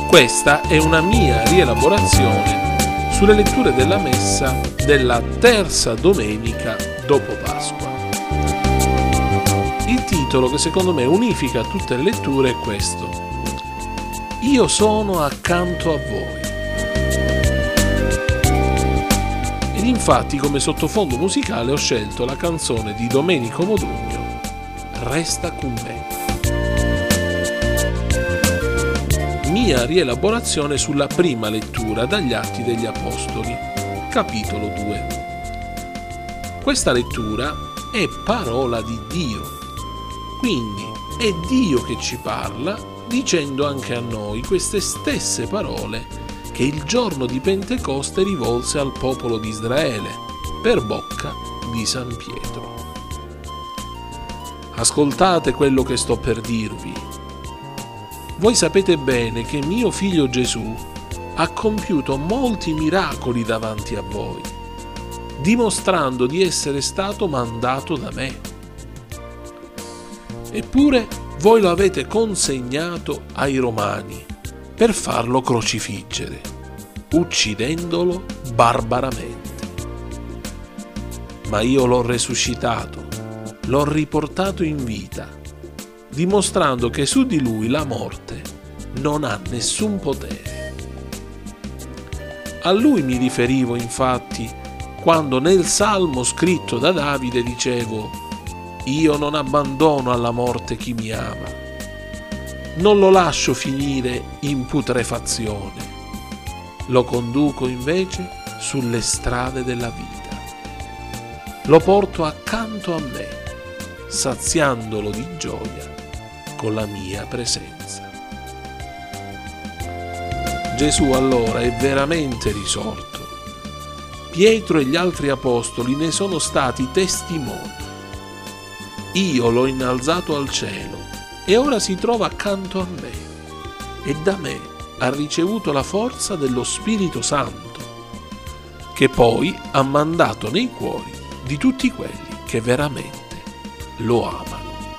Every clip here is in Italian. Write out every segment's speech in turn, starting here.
Questa è una mia rielaborazione sulle letture della Messa della terza domenica dopo Pasqua. Il titolo che secondo me unifica tutte le letture è questo: Io sono accanto a voi. Ed infatti come sottofondo musicale ho scelto la canzone di Domenico Modugno, Resta con me. Mia rielaborazione sulla prima lettura dagli Atti degli Apostoli, capitolo 2. Questa lettura è parola di Dio, quindi è Dio che ci parla, dicendo anche a noi queste stesse parole che il giorno di Pentecoste rivolse al popolo di Israele per bocca di San Pietro. Ascoltate quello che sto per dirvi. Voi sapete bene che mio figlio Gesù ha compiuto molti miracoli davanti a voi, dimostrando di essere stato mandato da me. Eppure voi lo avete consegnato ai Romani per farlo crocifiggere, uccidendolo barbaramente. Ma io l'ho resuscitato, l'ho riportato in vita, dimostrando che su di lui la morte non ha nessun potere. A lui mi riferivo infatti quando nel Salmo scritto da Davide dicevo: Io non abbandono alla morte chi mi ama, non lo lascio finire in putrefazione, lo conduco invece sulle strade della vita, lo porto accanto a me, saziandolo di gioia con la mia presenza. Gesù allora è veramente risorto. Pietro e gli altri apostoli ne sono stati testimoni. Io l'ho innalzato al cielo e ora si trova accanto a me e da me ha ricevuto la forza dello Spirito Santo, che poi ha mandato nei cuori di tutti quelli che veramente lo amano.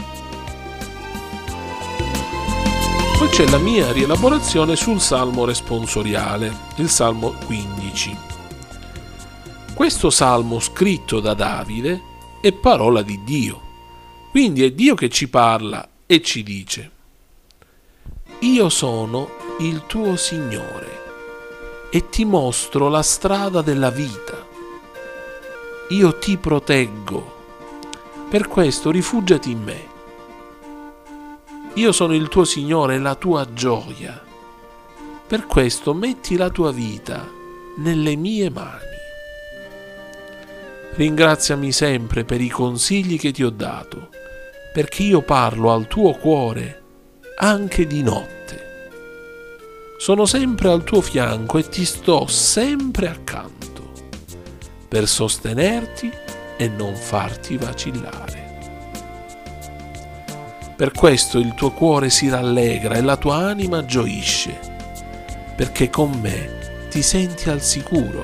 Poi c'è la mia rielaborazione sul Salmo responsoriale, il Salmo 15. Questo Salmo scritto da Davide è parola di Dio, quindi è Dio che ci parla e ci dice: Io sono il tuo Signore e ti mostro la strada della vita. Io ti proteggo, per questo rifugiati in me. Io sono il tuo Signore e la tua gioia. Per questo metti la tua vita nelle mie mani. Ringraziami sempre per i consigli che ti ho dato, perché io parlo al tuo cuore anche di notte. Sono sempre al tuo fianco e ti sto sempre accanto, per sostenerti e non farti vacillare. Per questo il tuo cuore si rallegra e la tua anima gioisce, perché con me ti senti al sicuro.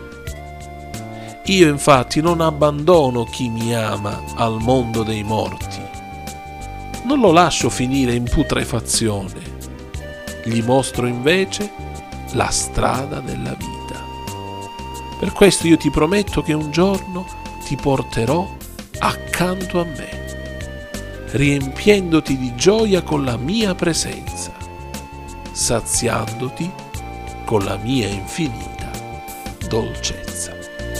Io infatti non abbandono chi mi ama al mondo dei morti. Non lo lascio finire in putrefazione. Gli mostro invece la strada della vita. Per questo io ti prometto che un giorno ti porterò accanto a me, riempiendoti di gioia con la mia presenza, saziandoti con la mia infinita dolcezza.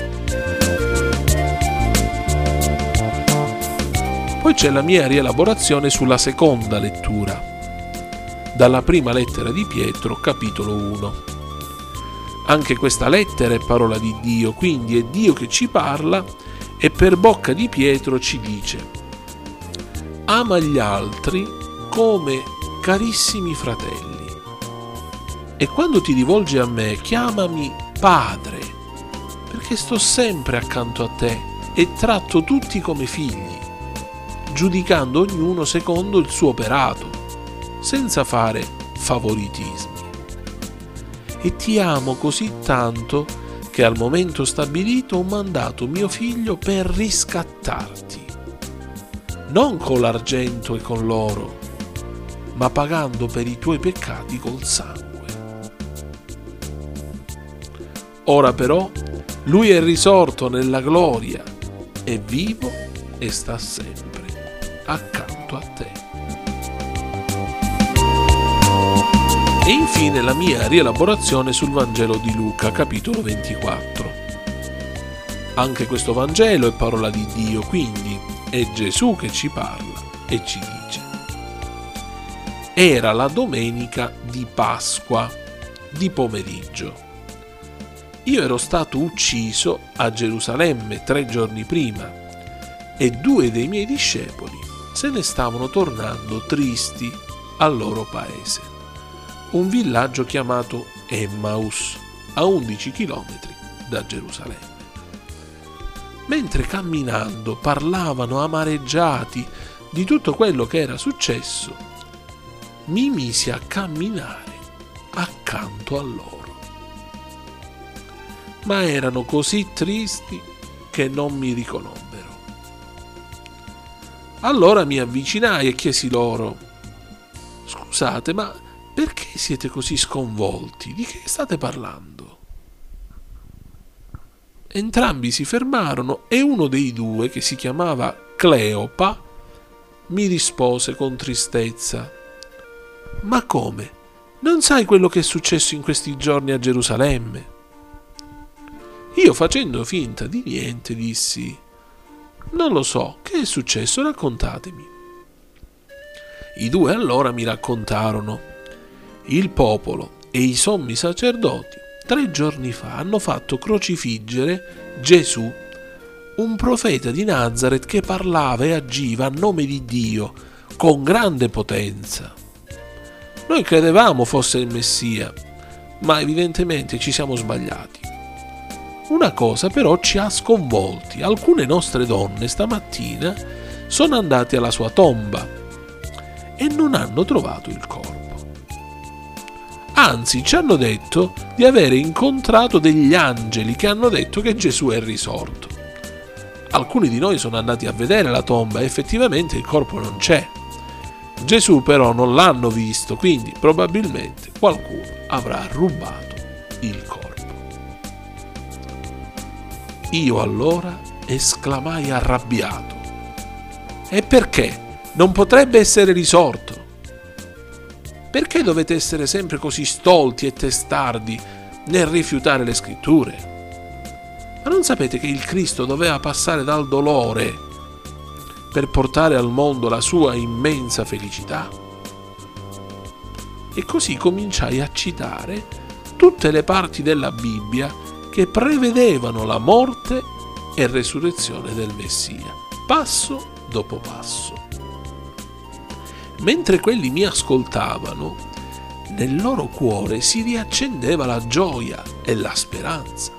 Poi c'è la mia rielaborazione sulla seconda lettura, dalla prima lettera di Pietro, capitolo 1. Anche questa lettera è parola di Dio, quindi è Dio che ci parla e per bocca di Pietro ci dice: Ama gli altri come carissimi fratelli. E quando ti rivolgi a me, chiamami Padre, perché sto sempre accanto a te e tratto tutti come figli, giudicando ognuno secondo il suo operato, senza fare favoritismi. E ti amo così tanto che al momento stabilito ho mandato mio figlio per riscattarti, non con l'argento e con l'oro, ma pagando per i tuoi peccati col sangue. Ora però lui è risorto nella gloria, è vivo e sta sempre accanto a te. E infine la mia rielaborazione sul Vangelo di Luca, capitolo 24. Anche questo Vangelo è parola di Dio, quindi è Gesù che ci parla e ci dice: era la domenica di Pasqua, di pomeriggio. Io ero stato ucciso a Gerusalemme 3 giorni prima e 2 dei miei discepoli se ne stavano tornando tristi al loro paese, un villaggio chiamato Emmaus, a 11 chilometri da Gerusalemme. Mentre camminando parlavano amareggiati di tutto quello che era successo, mi misi a camminare accanto a loro. Ma erano così tristi che non mi riconobbero. Allora mi avvicinai e chiesi loro: scusate, ma perché siete così sconvolti? Di che state parlando? Entrambi si fermarono e uno dei 2, che si chiamava Cleopa, mi rispose con tristezza: ma come? Non sai quello che è successo in questi giorni a Gerusalemme? Io, facendo finta di niente, dissi: non lo so, che è successo? Raccontatemi. I 2 allora mi raccontarono: il popolo e i sommi sacerdoti 3 giorni fa hanno fatto crocifiggere Gesù, un profeta di Nazaret che parlava e agiva a nome di Dio con grande potenza. Noi credevamo fosse il Messia, ma evidentemente ci siamo sbagliati. Una cosa però ci ha sconvolti: alcune nostre donne stamattina sono andate alla sua tomba e non hanno trovato il corpo. Anzi, ci hanno detto di avere incontrato degli angeli che hanno detto che Gesù è risorto. Alcuni di noi sono andati a vedere la tomba e effettivamente il corpo non c'è. Gesù però non l'hanno visto, quindi probabilmente qualcuno avrà rubato il corpo. Io allora esclamai arrabbiato: e perché? Non potrebbe essere risorto? Perché dovete essere sempre così stolti e testardi nel rifiutare le scritture? Ma non sapete che il Cristo doveva passare dal dolore per portare al mondo la sua immensa felicità? E così cominciai a citare tutte le parti della Bibbia che prevedevano la morte e resurrezione del Messia, passo dopo passo. Mentre quelli mi ascoltavano, nel loro cuore si riaccendeva la gioia e la speranza.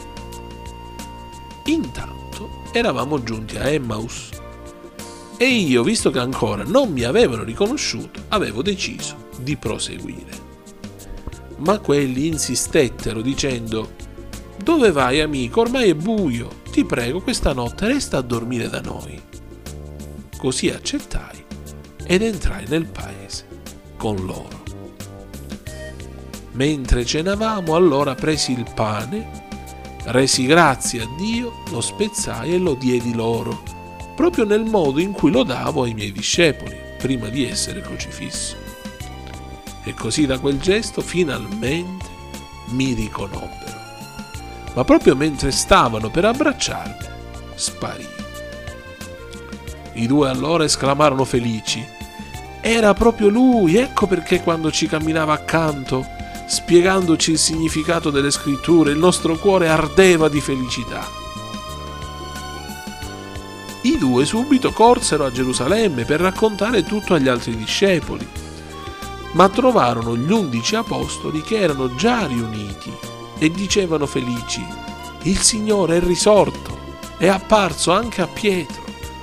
Intanto eravamo giunti a Emmaus e io, visto che ancora non mi avevano riconosciuto, avevo deciso di proseguire. Ma quelli insistettero dicendo: dove vai, amico? Ormai è buio, ti prego, questa notte resta a dormire da noi. Così accettai ed entrai nel paese con loro. Mentre cenavamo, allora presi il pane, resi grazie a Dio, lo spezzai e lo diedi loro, proprio nel modo in cui lo davo ai miei discepoli prima di essere crocifisso. E così da quel gesto finalmente mi riconobbero. Ma proprio mentre stavano per abbracciarmi, sparì. I 2 allora esclamarono felici: era proprio lui, ecco perché quando ci camminava accanto, spiegandoci il significato delle scritture, il nostro cuore ardeva di felicità. I 2 subito corsero a Gerusalemme per raccontare tutto agli altri discepoli, ma trovarono gli 11 apostoli che erano già riuniti e dicevano felici: il Signore è risorto, è apparso anche a Pietro.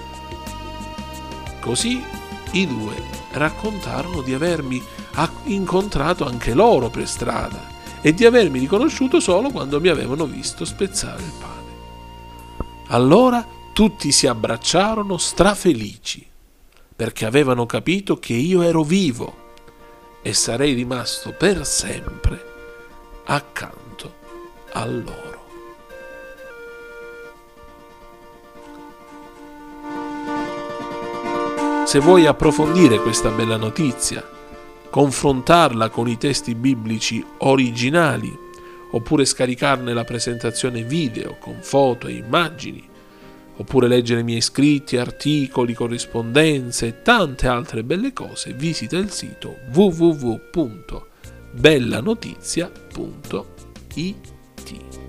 Così i 2 raccontarono di avermi incontrato anche loro per strada e di avermi riconosciuto solo quando mi avevano visto spezzare il pane. Allora tutti si abbracciarono strafelici, perché avevano capito che io ero vivo e sarei rimasto per sempre accanto a loro. Se vuoi approfondire questa bella notizia, confrontarla con i testi biblici originali, oppure scaricarne la presentazione video con foto e immagini, oppure leggere i miei scritti, articoli, corrispondenze e tante altre belle cose, visita il sito www.bellanotizia.it.